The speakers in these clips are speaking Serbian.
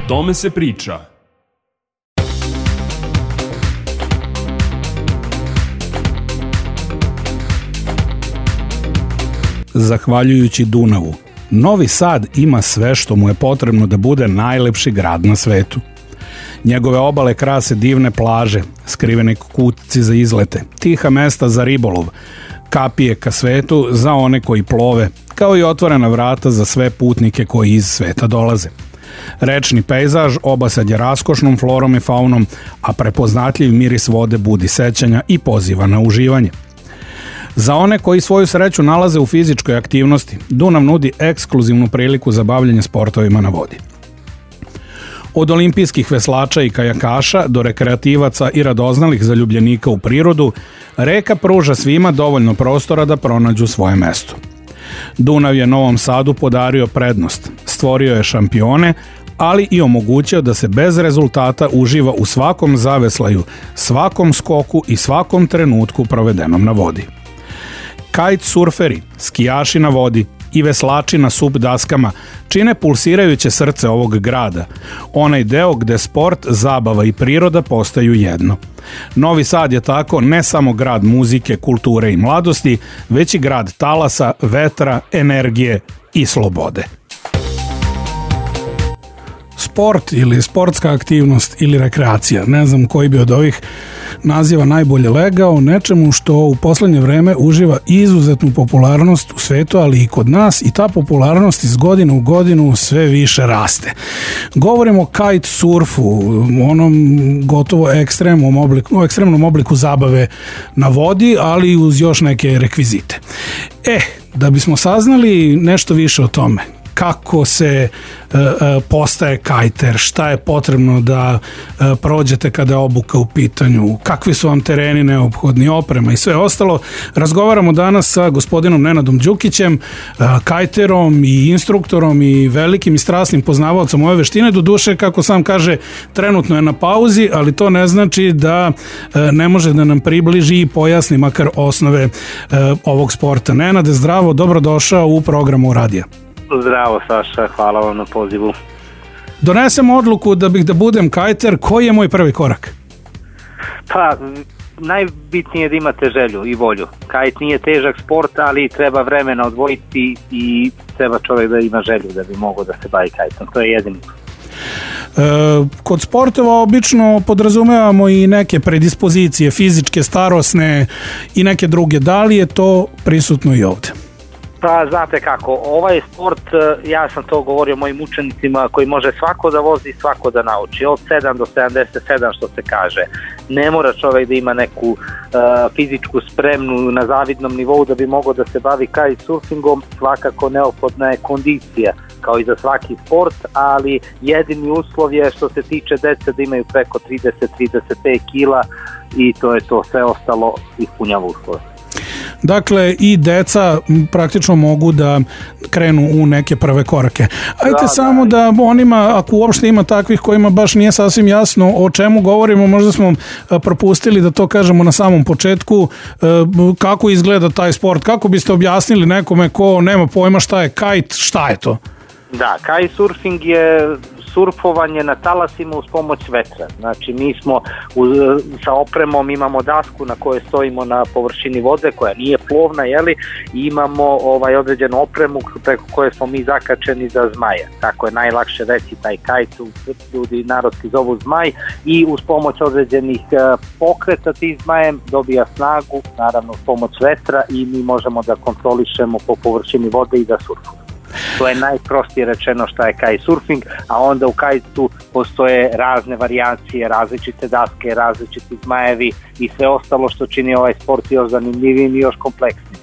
tome se priča. Zahvaljujući Dunavu, Novi Sad ima sve što mu je potrebno da bude najlepši grad na svetu. Njegove obale krase divne plaže, skrivene kutci za izlete, tiha mesta za ribolov, kapije ka svetu za one koji plove, kao i otvorena vrata za sve putnike koji iz sveta dolaze. Rečni pejzaž obasad je raskošnom florom i faunom, a prepoznatljiv miris vode budi sećanja i poziva na uživanje. Za one koji svoju sreću nalaze u fizičkoj aktivnosti, Dunav nudi ekskluzivnu priliku za bavljanje sportovima na vodi. Od olimpijskih veslača i kajakaša do rekreativaca i radoznalih zaljubljenika u prirodu, reka pruža svima dovoljno prostora da pronađu svoje mesto. Dunav je Novom Sadu podario prednost, stvorio je šampione, ali i omogućio da se bez rezultata uživa u svakom zaveslaju, svakom skoku i svakom trenutku provedenom na vodi. Kitesurferi, skijaši na vodi i veslači na SUP daskama čine pulsirajuće srce ovog grada, onaj deo gde sport, zabava i priroda postaju jedno. Novi Sad je tako ne samo grad muzike, kulture i mladosti, već i grad talasa, vetra, energije i slobode. Sport ili sportska aktivnost ili rekreacija, ne znam koji bi od ovih naziva najbolje legao, nečemu što u poslednje vreme uživa izuzetnu popularnost u svetu, ali i kod nas, i ta popularnost iz godine u godinu sve više raste. Govorimo o kitesurfu, onom gotovo ekstremnom obliku zabave na vodi, ali uz još neke rekvizite. Da bismo saznali nešto više o tome, kako se postaje kajter, šta je potrebno da prođete kada je obuka u pitanju, kakvi su vam tereni neophodni, oprema i sve ostalo. Razgovaramo danas sa gospodinom Nenadom Đukićem, kajterom i instruktorom i velikim i strasnim poznavalcem ove veštine. Doduše, kako sam kaže, trenutno je na pauzi, ali to ne znači da ne može da nam približi i pojasni makar osnove ovog sporta. Nenade, zdravo, dobrodošao u programu Radija. Zdravo Saša, hvala vam na pozivu. Donesem odluku da budem kajter, koji je moj prvi korak? Pa, najbitnije je da imate želju i volju. Kajt nije težak sport, ali treba vremena odvojiti i treba čovjek da ima želju da bi mogao da se bavi kajtom. To je jedino. Kod sportova obično podrazumevamo i neke predispozicije, fizičke, starosne i neke druge. Da li je to prisutno i ovde? Pa znate kako, ovaj sport, ja sam to govorio mojim učenicima, koji može svako da vozi, svako da nauči, od 7 do 77 što se kaže. Ne mora čovjek da ima neku fizičku spremnu na zavidnom nivou da bi mogao da se bavi kitesurfingom, svakako neophodna je kondicija kao i za svaki sport, ali jedini uslov je što se tiče dece da imaju preko 30-35 kila i to je to, sve ostalo ispunjava uslove. Dakle, i deca praktično mogu da krenu u neke prve korake. Ajde samo da onima, ako uopšte ima takvih kojima baš nije sasvim jasno o čemu govorimo, možda smo propustili da to kažemo na samom početku, kako izgleda taj sport, kako biste objasnili nekome ko nema pojma šta je kite, šta je to? Da, kitesurfing je surfovanje na talasima uz pomoć vetra. Znači mi smo sa opremom, imamo dasku na kojoj stojimo na površini vode koja nije plovna, i imamo određenu opremu preko koje smo mi zakačeni za zmaje. Tako je najlakše reći taj kajt, ljudi narodski zovu zmaj, i uz pomoć određenih pokreta tih zmajem dobija snagu, naravno uz pomoć vetra, i mi možemo da kontrolišemo po površini vode i da surfujemo. To je najprostije rečeno šta je kitesurfing, a onda u kajtu postoje razne varijacije, različite daske, različiti zmajevi i sve ostalo što čini ovaj sport još zanimljivijim i još kompleksnijim.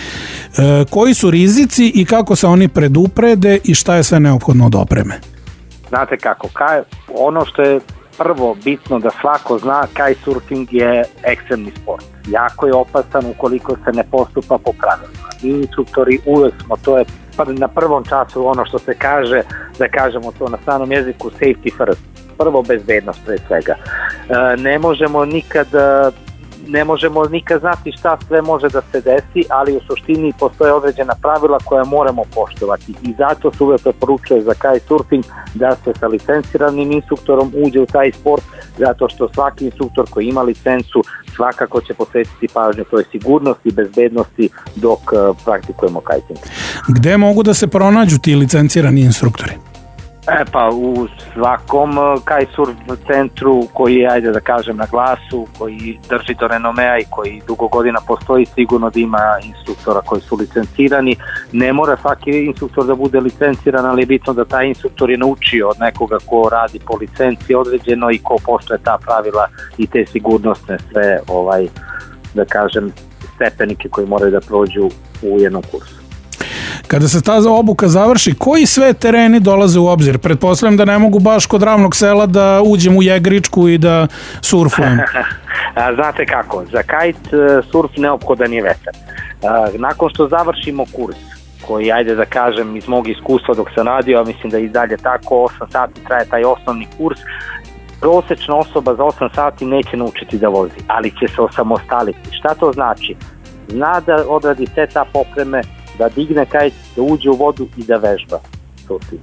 Koji su rizici i kako se oni preduprede i šta je sve neophodno od opreme? Znate kako, ono što je prvo bitno da svako zna, kitesurfing je ekstremni sport. Jako je opasan ukoliko se ne postupa po pravilima. Mi instruktori uvek smo, to je na prvom času ono što se kaže, da kažemo to na stranom jeziku, safety first. Prvo bezbednost pre svega. Ne možemo nikad ne možemo nikad znati šta sve može da se desi, ali u suštini postoje određena pravila koja moramo poštovati i zato se uvek preporučuje za kitesurfing da se sa licenciranim instruktorom uđe u taj sport, zato što svaki instruktor koji ima licencu svakako će posvetiti pažnju toj sigurnosti i bezbednosti dok praktikujemo kiting. Gde mogu da se pronađu ti licencirani instruktori? Pa u svakom kitesurf centru koji je, ajde da kažem, na glasu, koji drži do renomea i koji dugo godina postoji, sigurno da ima instruktora koji su licencirani. Ne mora svaki instruktor da bude licenciran, ali je bitno da taj instruktor je naučio od nekoga ko radi po licenciji određeno i ko poštuje ta pravila i te sigurnosne sve, da kažem, stepenike koji moraju da prođu u jednom kursu. Kada se ta obuka završi, koji sve tereni dolaze u obzir? Pretpostavljam da ne mogu baš kod Ravnog Sela da uđem u Jegričku i da surfujem. Znate kako, za kite surf neophodan je vetar. Nakon što završimo kurs, koji, ajde da kažem, iz mog iskustva dok sam radio, a mislim da i dalje tako, 8 sati traje taj osnovni kurs, prosečna osoba za 8 sati neće naučiti da vozi, ali će se osamostaliti. Šta to znači? Zna da odradi setup opreme, da digne kite, da uđe u vodu i da vežba surfing.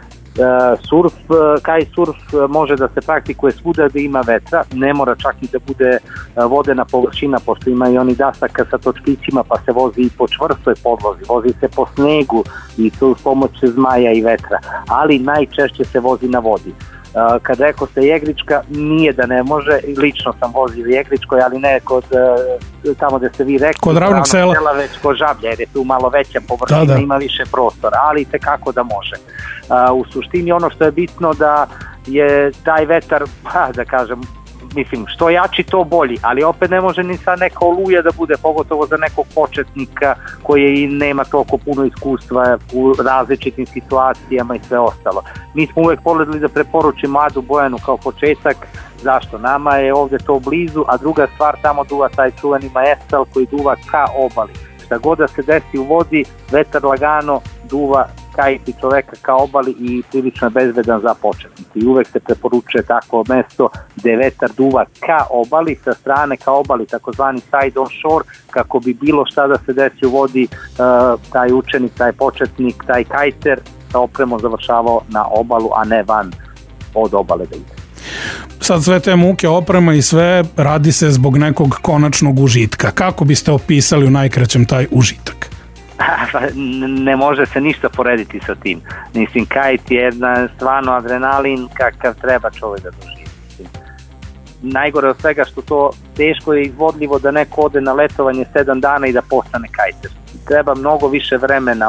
Kitesurf može da se praktikuje svuda da ima vetra, ne mora čak i da bude vodena površina, pošto ima i oni dasaka sa točkićima, pa se vozi i po čvrstoj podlozi, vozi se po snegu i s pomoć zmaja i vetra, ali najčešće se vozi na vodi. Kad rekao ste Jegrička, nije da ne može, lično sam vozio Jegričkoj, ali ne kod tamo gde ste vi rekli, kod Ravnog Sela, već kod Žablja, jer je tu malo veća površina, ima više prostora, ali tekako da može. U suštini ono što je bitno da je taj vetar, da kažem, mislim, što jači to bolji, ali opet ne može ni sa neka oluja da bude, pogotovo za nekog početnika koji nema toliko puno iskustva u različitim situacijama i sve ostalo. Mi smo uvek pogledali da preporučimo Adu Bojanu kao početak. Zašto? Nama je ovde to blizu, a druga stvar, tamo duva taj čuveni maestral koji duva ka obali. Šta god da se desi u vodi, vetar lagano duva kite i čoveka ka obali i prilično je bezbedan za početnike. I uvek se preporučuje tako mesto gde vetar duva ka obali, sa strane ka obali, takozvani side on shore, kako bi bilo šta da se desi u vodi, taj učenik, taj početnik, taj kajter sa opremom završavao na obalu, a ne van od obale da ide. Sad sve te muke, oprema i sve radi se zbog nekog konačnog užitka. Kako biste opisali u najkraćem taj užitak? Ne može se ništa porediti sa tim. Mislim, kite je jedna stvarno adrenalin kakav treba čovjek da doživi. Najgore od svega što to teško je izvodljivo da neko ode na letovanje 7 dana i da postane kajter. Treba mnogo više vremena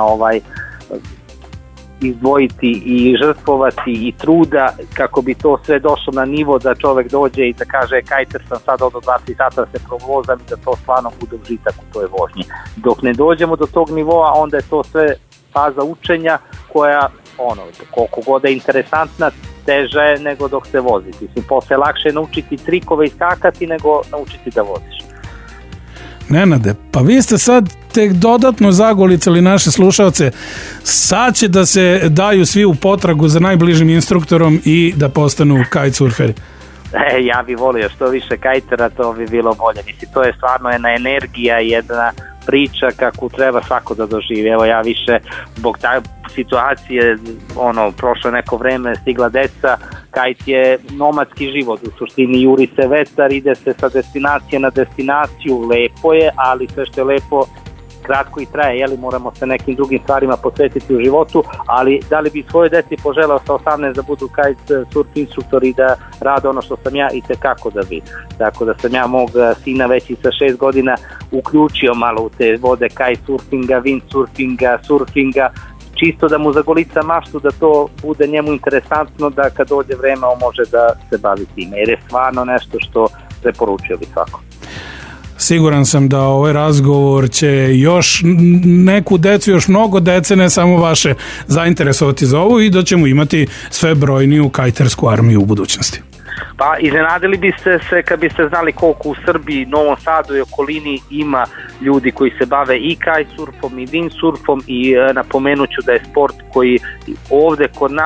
izdvojiti i žrtvovati i truda kako bi to sve došlo na nivo da čovek dođe i da kaže kajter sam sad od 2-3 sata da se provozam i da to stvarno bude užitak u toj vožnji. Dok ne dođemo do tog nivoa, onda je to sve faza učenja koja, koliko god je interesantna, teža je nego dok se vozi. Mislim, posle lakše je naučiti trikove i skakati nego naučiti da voziš. Nenade, pa vi ste sad tek dodatno zagolicali naše slušalce. Sad će da se daju svi u potragu za najbližim instruktorom i da postanu kitesurferi. Ja bih volio što više kajtera, to bi bilo bolje. Mislim, to je stvarno jedna energija, jedna priča kako treba svako da doživi. Evo, ja više zbog taj situacije, prošlo neko vreme, stigla deca, kajt je nomadski život, u suštini juri se vetar, ide se sa destinacije na destinaciju, lepo je, ali sve što je lepo kratko i traje, moramo se nekim drugim stvarima posvetiti u životu, ali da li bi svojoj deci poželeo sa 18 da budu kite surf instruktori i da rade ono što sam ja, i tekako da bi. Tako da sam ja mog sina već i sa 6 godina uključio malo u te vode kite surfinga, windsurfinga, surfinga, čisto da mu zagolica maštu, da to bude njemu interesantno, da kad dođe vreme on može da se bavi time, jer je stvarno nešto što preporučio bi svako. Siguran sam da ovaj razgovor će još neku decu, još mnogo dece, ne samo vaše, zainteresovati za ovo i da ćemo imati sve brojniju kajtersku armiju u budućnosti. Pa iznenadili biste se kad biste znali koliko u Srbiji, Novom Sadu i okolini ima ljudi koji se bave i kitesurfom i windsurfom, i napomenut ću da je sport koji ovde kod nas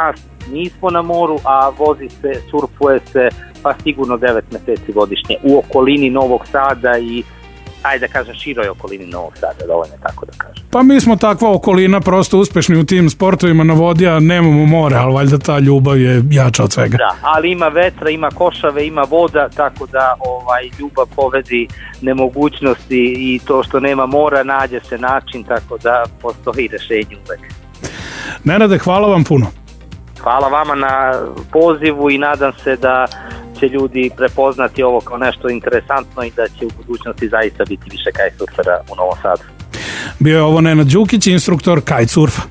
nismo na moru, a vozi se, surfuje se pa sigurno 9 meseci godišnje u okolini Novog Sada i ajde da kažem široj okolini Novog Sada, dovoljno tako da kažem. Pa mi smo takva okolina, prosto uspešni u tim sportovima na vodi, a nemamo more, ali valjda ta ljubav je jača od svega. Da, ali ima vetra, ima košave, ima voda, tako da ljubav povedi nemogućnosti i to što nema mora, nađe se način, tako da postoji rešenje uvek. Nenade, hvala vam puno. Hvala vama na pozivu i nadam se da će ljudi prepoznati ovo kao nešto interesantno i da će u budućnosti zaista biti više kitesurfera u Novom Sadu. Bio je ovo Nenad Đukić, instruktor kitesurfa.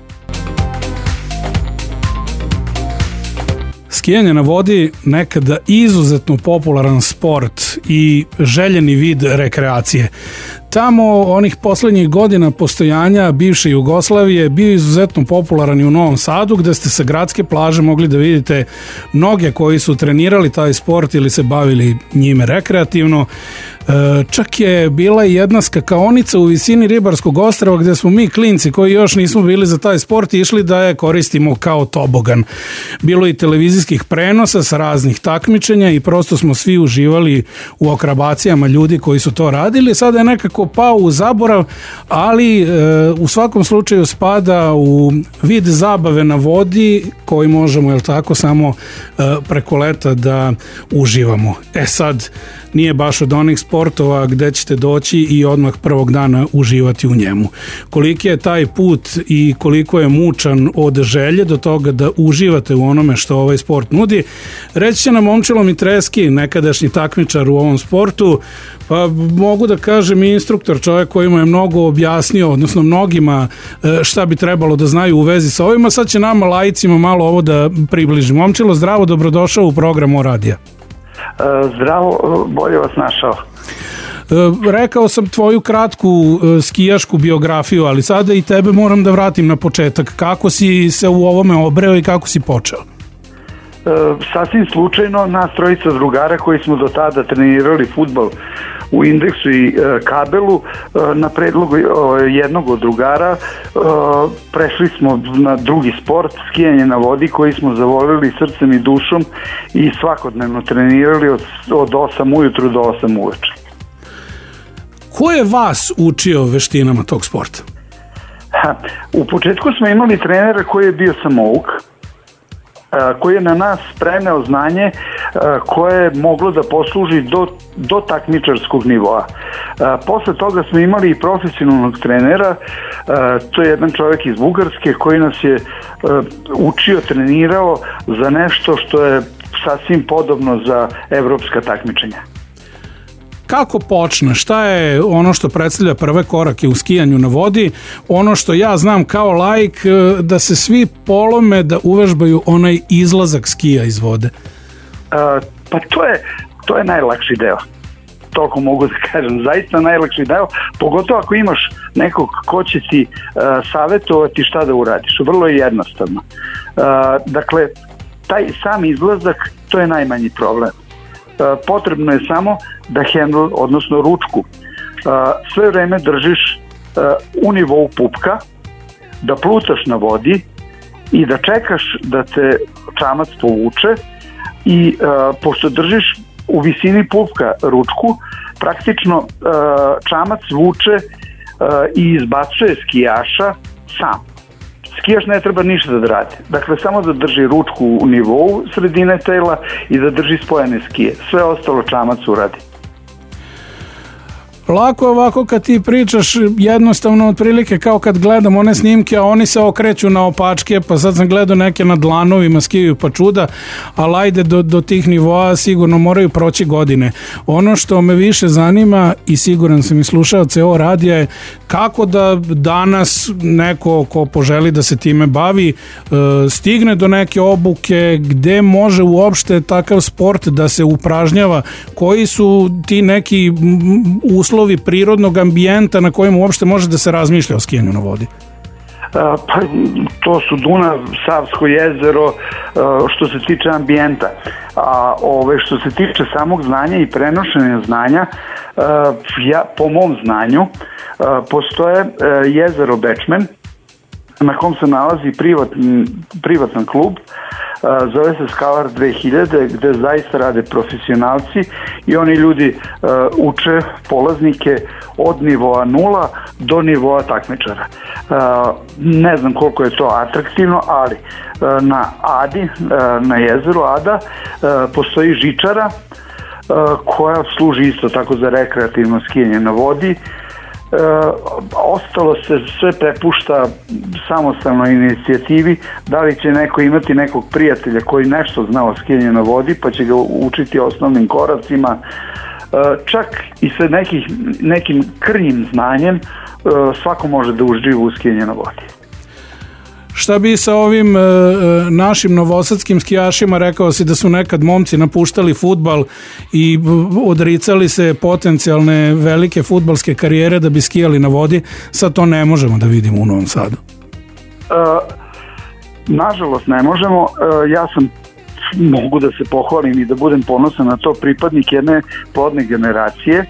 Skijanje na vodi nekada izuzetno popularan sport i željeni vid rekreacije. Tamo onih poslednjih godina postojanja bivše Jugoslavije bio izuzetno popularan i u Novom Sadu, gde ste sa gradske plaže mogli da vidite mnoge koji su trenirali taj sport ili se bavili njime rekreativno. Čak je bila i jedna skakaonica u visini Ribarskog ostrva gde smo mi klinci koji još nismo bili za taj sport išli da je koristimo kao tobogan. Bilo i televizijskih prenosa sa raznih takmičenja i prosto smo svi uživali u akrabacijama ljudi koji su to radili. Sada je nekako pao u zaborav, ali u svakom slučaju spada u vid zabave na vodi koji možemo, jel tako, samo preko leta da uživamo. Sad, nije baš od onih sportova gde ćete doći i odmah prvog dana uživati u njemu. Koliki je taj put i koliko je mučan od želje do toga da uživate u onome što ovaj sport nudi, reći će nam Momčilo Mitreski, nekadašnji takmičar u ovom sportu, pa mogu da kažem i instruktor, čovjek koji mu je mnogo objasnio, odnosno mnogima šta bi trebalo da znaju u vezi sa ovima. Sad će nama laicima malo ovo da približi. Momčilo, zdravo, dobrodošao u program O radija. Zdravo, bolje vas našao. Rekao sam tvoju kratku skijašku biografiju, ali sada i tebe moram da vratim na početak. Kako si se u ovome obreo i kako si počeo? Sasvim slučajno, nas trojica drugara koji smo do tada trenirali fudbal u Indeksu i Kabelu, na predlogu jednog od drugara prešli smo na drugi sport, skijanje na vodi, koji smo zavolili srcem i dušom i svakodnevno trenirali od 8 ujutru do 8 uveče. Ko je vas učio veštinama tog sporta? U početku smo imali trenera koji je bio samouk, koji je na nas preneo znanje koje je moglo da posluži do takmičarskog nivoa. Posle toga smo imali i profesionalnog trenera, to je jedan čovjek iz Bugarske koji nas je učio, trenirao za nešto što je sasvim podobno za evropska takmičenja. Kako počne? Šta je ono što predstavlja prve korake u skijanju na vodi? Ono što ja znam kao laik, da se svi polome da uvežbaju onaj izlazak skija iz vode. Pa to je najlakši deo. Toliko mogu da kažem, zaista najlakši deo, pogotovo ako imaš nekog ko će ti savjetovati šta da uradiš. Vrlo je jednostavno. Dakle, taj sam izlazak, to je najmanji problem. Potrebno je samo da handle, odnosno ručku, sve vreme držiš u nivou pupka, da plutaš na vodi i da čekaš da te čamac povuče i pošto držiš u visini pupka ručku, praktično čamac vuče i izbacuje skijaša sam. Skijaš ne treba ništa da radi. Dakle, samo da drži ručku u nivou sredine tela i da drži spojene skije. Sve ostalo čamac uradi. Lako je ovako kad ti pričaš, jednostavno otprilike kao kad gledam one snimke, a oni se okreću na opačke, pa sad sam gledao neke na dlanovima skijaju pa čuda, ali ajde do tih nivoa sigurno moraju proći godine. Ono što me više zanima i siguran sam i slušaoce O radija je kako da danas neko ko poželi da se time bavi stigne do neke obuke, gde može uopšte takav sport da se upražnjava, koji su ti neki uslovi prirodnog ambijenta na kojem uopšte može da se razmišlja o skijanju na vodi? Pa, to su Dunav, Savsko jezero, što se tiče ambijenta. A što se tiče samog znanja i prenošenja znanja, po mom znanju, postoje jezero Bečmen, na kom se nalazi privatan klub, zove se Skalar 2000, gde zaista rade profesionalci i oni ljudi uče polaznike od nivoa 0 do nivoa takmičara. Ne znam koliko je to atraktivno, ali na Adi, na jezeru Ada, postoji žičara koja služi isto tako za rekreativno skijanje na vodi. Ostalo se sve prepušta samostalnoj inicijativi, da li će neko imati nekog prijatelja koji nešto zna o skijanju na vodi pa će ga učiti osnovnim koracima, čak i sa nekim krnjim znanjem svako može da uživa u skijanju na vodi. Šta bi sa ovim našim novosadskim skijašima? Rekao si da su nekad momci napuštali fudbal i odricali se potencijalne velike fudbalske karijere da bi skijali na vodi. Sad to ne možemo da vidimo u Novom Sadu. Nažalost ne možemo. Ja sam, mogu da se pohvalim i da budem ponosan na to, pripadnik jedne plodne generacije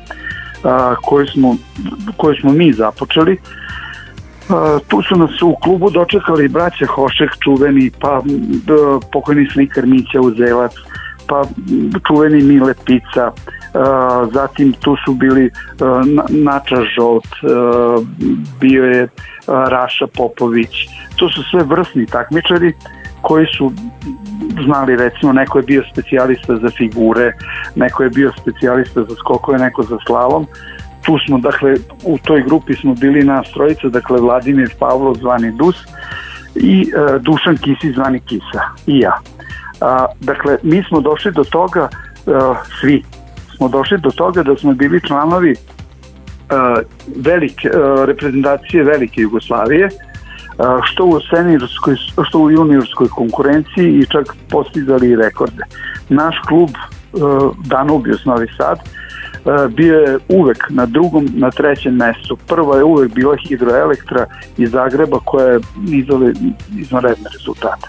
koju smo mi započeli. Tu su nas u klubu dočekali braća Hošek, čuveni, pa pokojni slikar Mića Uzelac, pa čuveni Mile Pica, zatim tu su bili Nača Žolt, bio je Raša Popović. To su sve vrsni takmičari koji su znali, recimo, neko je bio specijalista za figure, neko je bio specijalista za skokove, neko za slalom. Tu smo, dakle, u toj grupi smo bili nas trojica, dakle, Vladimir Pavlov zvani Dus i Dušan Kisić zvani Kisa i ja. Dakle, mi smo došli do toga, svi smo došli do toga da smo bili članovi reprezentacije velike Jugoslavije, što u juniorskoj konkurenciji i čak postizali rekorde. Naš klub Danubius Novi Sad bio je uvek na drugom, na trećem mestu. Prva je uvek bila Hidroelektra iz Zagreba koja je izvanredne rezultate.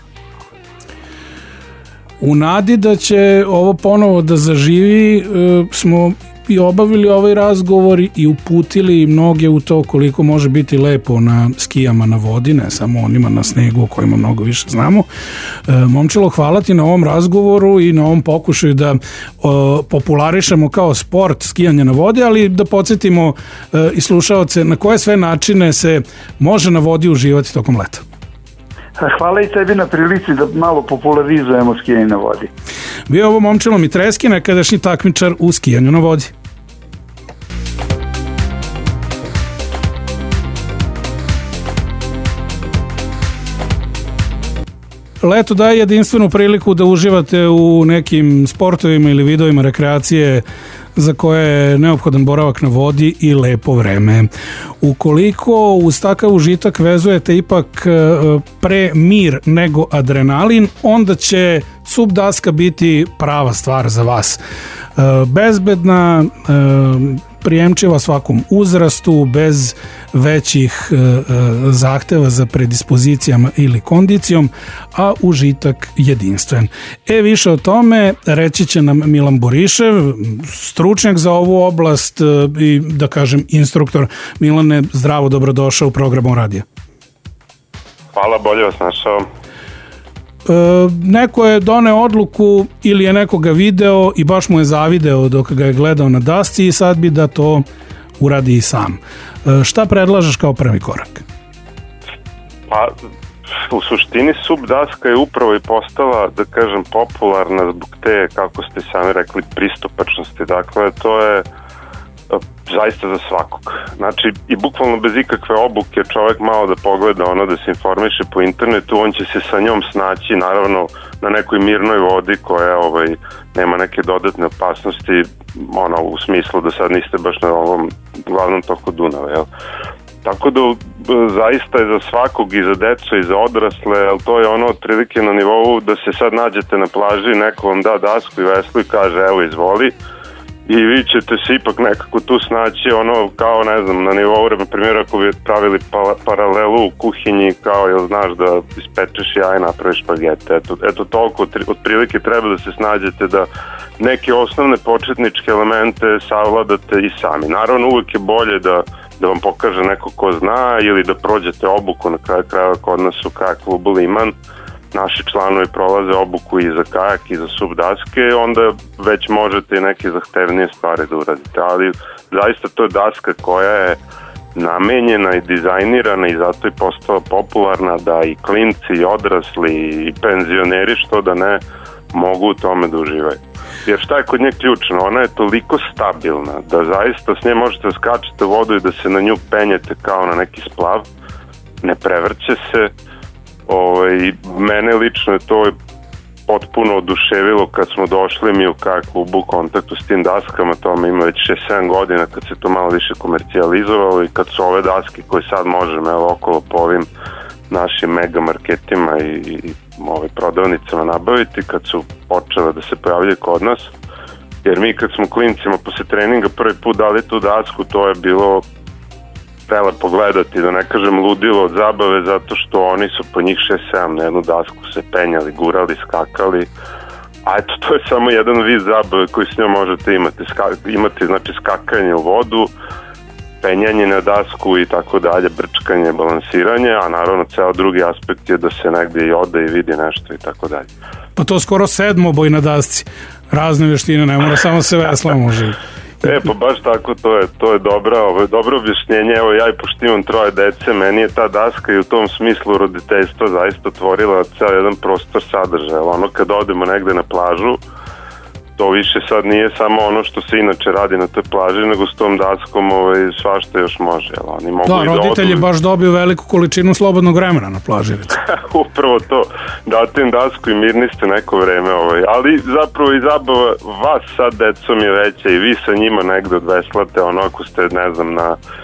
U nadi da će ovo ponovo da zaživi smo i obavili ovaj razgovor i uputili mnoge u to koliko može biti lepo na skijama na vodi, ne samo onima na snegu o kojima mnogo više znamo. Momčilo, hvala ti na ovom razgovoru i na ovom pokušaju da popularišemo kao sport skijanje na vodi, ali da podsjetimo i slušaoce na koje sve načine se može na vodi uživati tokom leta. Hvala i tebi na prilici da malo popularizujemo skijanje na vodi. Bio ovo Momčilo Mitreski, nekadašnji takmičar u skijanju na vodi. Leto daje jedinstvenu priliku da uživate u nekim sportovima ili vidovima rekreacije za koje je neophodan boravak na vodi i lepo vreme. Ukoliko uz takav užitak vezujete ipak pre mir nego adrenalin, onda će sub daska biti prava stvar za vas. Bezbedna, prijemčiva svakom uzrastu, bez većih zahteva za predispozicijama ili kondicijom, a užitak jedinstven. Više o tome reći će nam Milan Borišev, stručnjak za ovu oblast i, da kažem, instruktor. Milane, zdravo, dobrodošao u programu radija. Hvala, bolje vas našao. Neko je doneo odluku ili je nekoga video i baš mu je zavideo dok ga je gledao na dasci i sad bi da to uradi i sam. Šta predlažeš kao prvi korak? Pa, u suštini sub daska je upravo i postala, da kažem, popularna zbog te, kako ste sami rekli, pristupačnosti. Dakle, to je zaista za svakog. Znači, i bukvalno bez ikakve obuke čovjek malo da pogleda ono, da se informiše po internetu, on će se sa njom snaći, naravno, na nekoj mirnoj vodi koja nema neke dodatne opasnosti, u smislu da sad niste baš na ovom glavnom toku Dunava, jel? Tako da zaista je za svakog, i za decu i za odrasle, ali to je ono otprilike na nivou da se sad nađete na plaži, neko vam da dasku i veslu i kaže evo izvoli, i vi ćete se ipak nekako tu snaći, kao ne znam, na nivou, na primjer, ako bi pravili paralelu u kuhinji, kao jel znaš da ispečeš jaje, napraviš špagete, eto toliko otprilike treba da se snađete da neke osnovne početničke elemente savladate i sami. Naravno, uvijek je bolje da vam pokaže neko ko zna ili da prođete obuku, na kraju krajeva kod nas u kajak klubu Liman, naši članovi prolaze obuku i za kajak i za sub daske, onda već možete i neke zahtevnije stvari da uradite, ali zaista to je daska koja je namenjena i dizajnirana i zato je postala popularna da i klinci i odrasli i penzioneri što da ne mogu u tome da uživaju. Jer šta je kod nje ključno? Ona je toliko stabilna da zaista s nje možete da skačete u vodu i da se na nju penjete kao na neki splav, ne prevrće se. Mene lično je to potpuno oduševilo kad smo došli mi u kajak klubu u kontaktu s tim daskama, tome ima već 6-7 godina kad se to malo više komercijalizovalo i kad su ove daske koje sad možemo okolo po ovim našim mega marketima i prodavnicama nabaviti, kad su počele da se pojavljaju kod nas, jer mi kad smo klincima posle treninga prvi put dali tu dasku, to je bilo prelepo gledati, da ne kažem ludilo od zabave, zato što oni su po njih 6-7 na jednu dasku se penjali, gurali, skakali, a eto to je samo jedan vid zabave koji s njom možete imati znači skakanje u vodu, penjanje na dasku i tako dalje, brčkanje, balansiranje, a naravno ceo drugi aspekt je da se negde i ode i vidi nešto i tako dalje. Pa to skoro sedmoboj na dasci, razne vještine, ne mora samo se vesla može. Pa baš tako, to je dobro objašnjenje. Evo ja i pošto imam 3 dece, meni je ta daska i u tom smislu roditeljstva zaista otvorila ceo jedan prostor sadržaja. Ono kad odemo negde na plažu, to više sad nije samo ono što se inače radi na toj plaži, nego s tom daskom svašta još može. Oni mogu da, roditelji baš dobiju veliku količinu slobodnog vremena na plaži. Upravo to, date im dasku i mirni ste neko vreme, ali zapravo i zabava vas sad decom je veća i vi sa njima negde odveslate, ako ste, ne znam,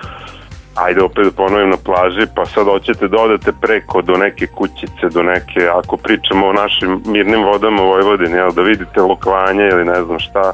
ajde opet da ponovim na plaži, pa sad hoćete da odete preko do neke kućice, do neke, ako pričamo o našim mirnim vodama u Vojvodini, da vidite lokvanje ili ne znam šta,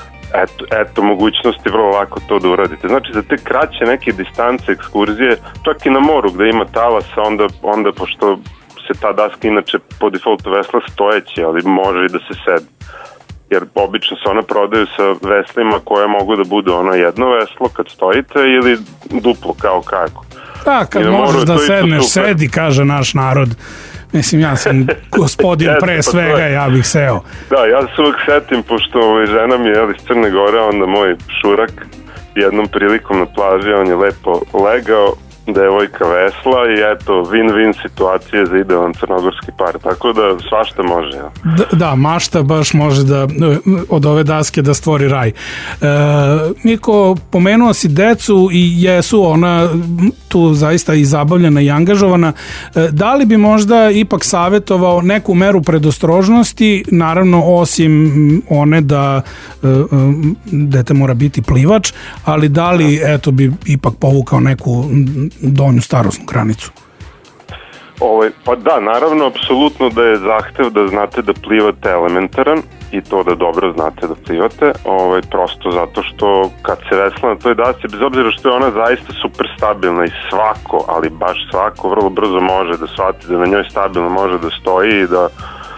eto mogućnosti vrlo lako to da uradite. Znači za te kraće neke distance, ekskurzije, čak i na moru gde ima talasa, onda pošto se ta daska inače po defaultu vesla stojeći, ali može i da se sedi. Jer obično se one prodaju sa veslima koje mogu da budu jedno veslo kad stojite ili duplo kao kajako. Da, kad možeš da sedneš, sedi, kaže naš narod. Mislim, ja sam gospodin pre svega, ja bih seo. Da, ja se uvek setim, pošto žena mi je iz Crne Gore, onda moj šurak jednom prilikom na plaži, on je lepo legao, devojka vesla i eto, win-win situacije za idealan crnogorski par, tako da svašta može. Da, mašta baš može da od ove daske da stvori raj. Miko, pomenuo si decu i jesu ona tu zaista i zabavljena i angažovana. Da li bi možda ipak savjetovao neku meru predostrožnosti, naravno osim one da dete mora biti plivač, ali da li eto bi ipak povukao neku donju starosnu granicu? Pa da, naravno, apsolutno da je zahtev da znate da plivate elementaran i to da dobro znate da plivate, prosto zato što kad se vesla na toj dasci, bez obzira što je ona zaista super stabilna i svako, ali baš svako vrlo brzo može da shvati da na njoj stabilno može da stoji i da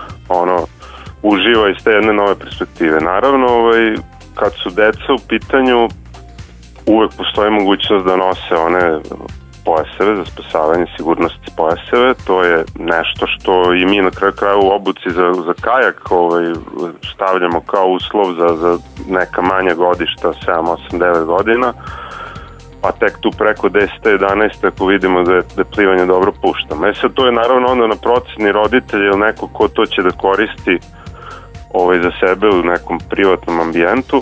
uživa iz te jedne nove perspektive. Naravno, kad su deca u pitanju, uvek postoji mogućnost da nose one pojaseve za spasavanje, sigurnosti pojaseve, to je nešto što i mi na kraju kraja u obuci za kajak stavljamo kao uslov za neka manja godišta, 7, 8, 9 godina, pa tek tu preko 10, 11 ako vidimo da je plivanje dobro puštamo. Sad to je naravno onda na proceni roditelja ili neko ko to će da koristi za sebe u nekom privatnom ambijentu,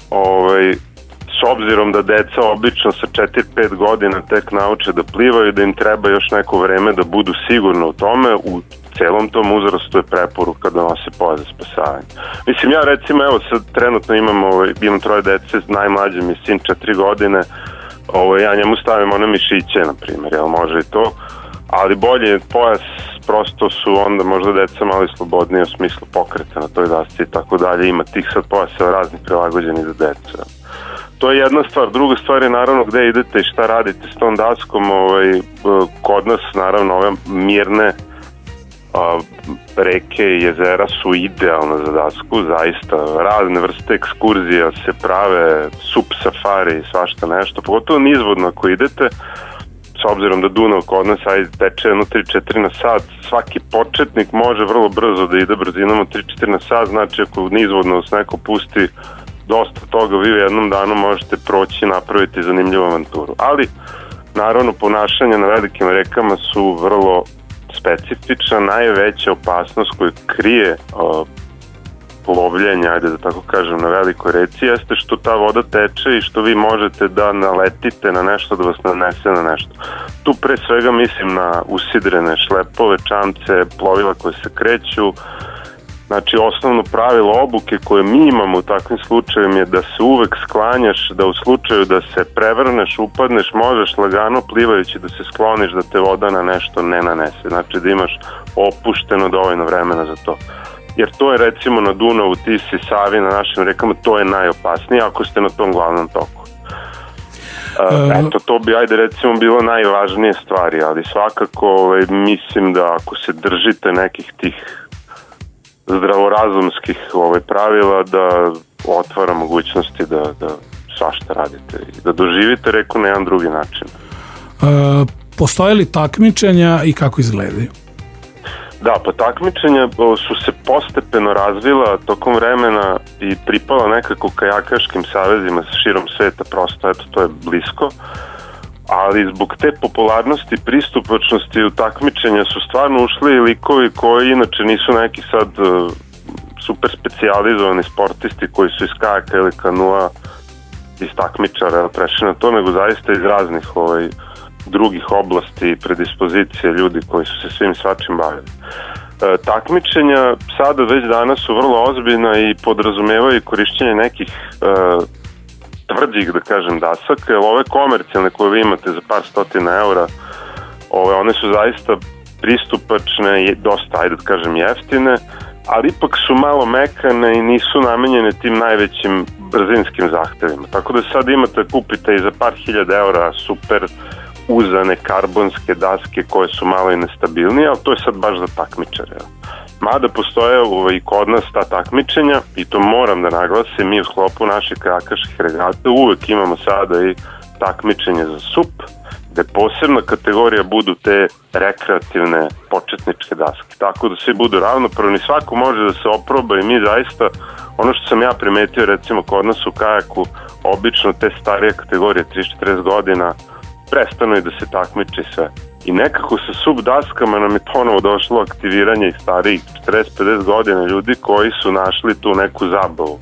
s obzirom da deca obično sa 4-5 godina tek nauče da plivaju, da im treba još neko vreme da budu sigurno u tome, u celom tom uzrastu je preporuka da nose pojas za spasavanje. Mislim, ja recimo, evo sad trenutno imam 3 dece, najmlađe mi je sin 4 godine, ja njemu stavim one mišiće, na primjer, jel može i to, ali bolje pojas, prosto su onda možda deca malo slobodnije u smislu pokreta na toj dasci i tako dalje, ima tih sad pojaseva raznih prilagođenih za decu. To je jedna stvar. Druga stvar je naravno gde idete i šta radite s tom daskom. Kod nas naravno ove mirne reke i jezera su idealne za dasku, zaista razne vrste ekskurzija se prave, sup safari i svašta nešto, pogotovo nizvodno ako idete, s obzirom da Dunav kod nas teče 3-4 na sat, svaki početnik može vrlo brzo da ide brzinom od 3-4 na sat, znači ako nizvodno vas neko pusti dosta toga, vi u jednom danu možete proći i napraviti zanimljivu avanturu. Ali, naravno, ponašanja na velikim rekama su vrlo specifična. Najveća opasnost koju krije plovljenja, ajde da tako kažem, na velikoj reci jeste što ta voda teče i što vi možete da naletite na nešto, da vas nanese na nešto. Tu pre svega mislim na usidrene šlepove, čamce, plovila koje se kreću. Znači, osnovno pravilo obuke koje mi imamo u takvim slučajevima je da se uvek sklanjaš, da u slučaju da se prevrneš, upadneš, možeš lagano plivajući da se skloniš da te voda na nešto ne nanese. Znači, da imaš opušteno dovoljno vremena za to. Jer to je recimo na Dunavu, Tisi, Savi, na našim rekama, to je najopasnije ako ste na tom glavnom toku. Eto, to bi, ajde recimo, bilo najvažnije stvari, ali svakako mislim da ako se držite nekih tih zdravorazumskih pravila, da otvara mogućnosti da svašta radite i da doživite reku na jedan drugi način. Postoje li takmičenja i kako izgledaju? Da, pa takmičenja su se postepeno razvila tokom vremena i pripala nekako kajakaškim savezima širom sveta, prosto eto, to je blisko, ali zbog te popularnosti i pristupačnosti u takmičenja su stvarno ušli likovi koji inače nisu neki sad super specijalizovani sportisti koji su iz kajaka ili kanua, iz takmičara prešli na to, nego zaista iz raznih drugih oblasti i predispozicije ljudi koji su se svim svačim bavili. Takmičenja sada već danas su vrlo ozbiljna i podrazumevaju korišćenje nekih tvrđih, da kažem, dasaka, jer ove komercijalne koje vi imate za par stotina eura, one su zaista pristupačne i dosta, ajde da kažem, jeftine, ali ipak su malo mekane i nisu namenjene tim najvećim brzinskim zahtevima. Tako da sad imate, kupite i za par hiljada eura super uzane karbonske daske koje su malo i nestabilnije, ali to je sad baš za takmičare. Mada postoje i kod nas ta takmičenja i to moram da naglasim, mi u sklopu naših kajakaških regata uvek imamo sada i takmičenje za SUP, gde posebna kategorija budu te rekreativne početničke daske. Tako da svi budu ravnopravni, svako može da se oproba i mi zaista, ono što sam ja primetio recimo kod nas u kajaku, obično te starije kategorije 30-40 godina prestanu i da se takmiči sve. I nekako sa SUP daskama nam je ponovo došlo aktiviranje i starijih 40-50 godina ljudi koji su našli tu neku zabavu.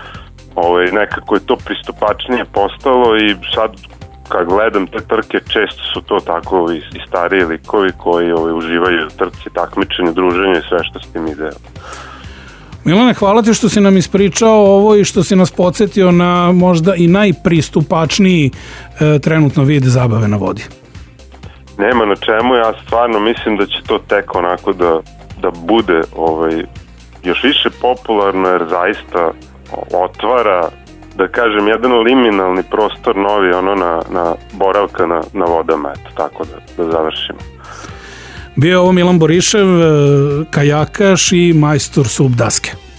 Nekako je to pristupačnije postalo i sad kad gledam te trke često su to tako i stariji likovi koji uživaju u trci, takmičenju, druženju i sve što s tim ide. Milane, hvala ti što si nam ispričao ovo i što si nas podsjetio na možda i najpristupačniji trenutno vid zabave na vodi. Nema na čemu, ja stvarno mislim da će to tek onako da bude još više popularno, jer zaista otvara, da kažem, jedan liminalni prostor novi na boravka na vodama, eto, tako da završimo. Bio je ovo Milan Borišev, kajakaš i majstor SUP daske.